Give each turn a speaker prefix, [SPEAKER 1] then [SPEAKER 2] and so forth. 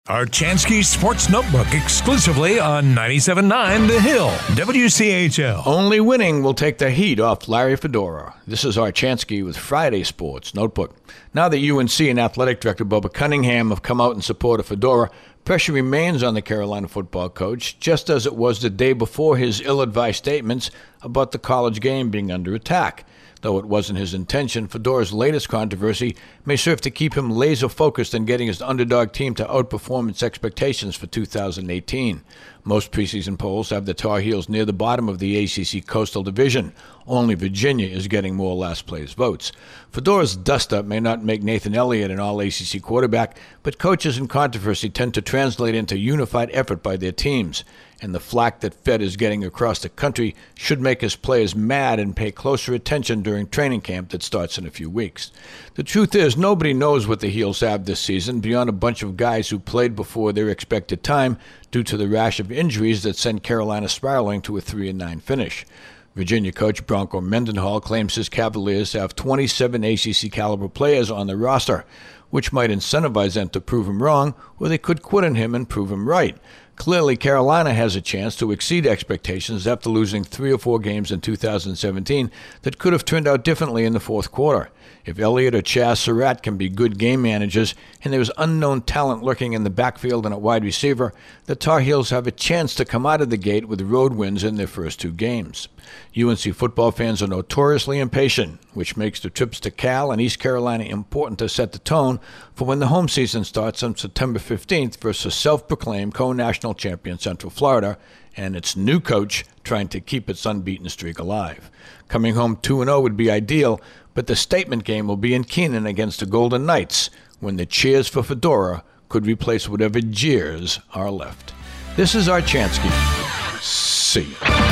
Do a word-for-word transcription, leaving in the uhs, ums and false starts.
[SPEAKER 1] Archansky Sports Notebook exclusively on ninety-seven point nine The Hill, W C H L.
[SPEAKER 2] Only winning will take the heat off Larry Fedora. This is Archansky with Friday Sports Notebook. Now that U N C and Athletic Director Bubba Cunningham have come out in support of Fedora, pressure remains on the Carolina football coach, just as it was the day before his ill-advised statements about the college game being under attack. Though it wasn't his intention, Fedora's latest controversy may serve to keep him laser-focused on getting his underdog team to outperform its expectations for two thousand eighteen. Most preseason polls have the Tar Heels near the bottom of the A C C Coastal Division. Only Virginia is getting more last-place votes. Fedora's dust-up may not make Nathan Elliott an all-A C C quarterback, but coaches in controversy tend to translate into unified effort by their teams. And the flack that Fed is getting across the country should make his players mad and pay closer attention during training camp that starts in a few weeks. The truth is, nobody knows what the Heels have this season beyond a bunch of guys who played before their expected time due to the rash of injuries that sent Carolina spiraling to a three and nine finish. Virginia coach Bronco Mendenhall claims his Cavaliers have twenty-seven A C C caliber players on the roster, which might incentivize them to prove him wrong, or they could quit on him and prove him right. Clearly, Carolina has a chance to exceed expectations after losing three or four games in two thousand seventeen that could have turned out differently in the fourth quarter. If Elliott or Chaz Surratt can be good game managers and there is unknown talent lurking in the backfield and at wide receiver, the Tar Heels have a chance to come out of the gate with road wins in their first two games. U N C football fans are notoriously impatient, which makes the trips to Cal and East Carolina important to set the tone for when the home season starts on September fifteenth versus self-proclaimed co-national champion Central Florida and its new coach trying to keep its unbeaten streak alive. Coming home two and oh would be ideal, but the statement game will be in Kenan against the Golden Knights when the cheers for Fedora could replace whatever jeers are left. This is Archansky. See you.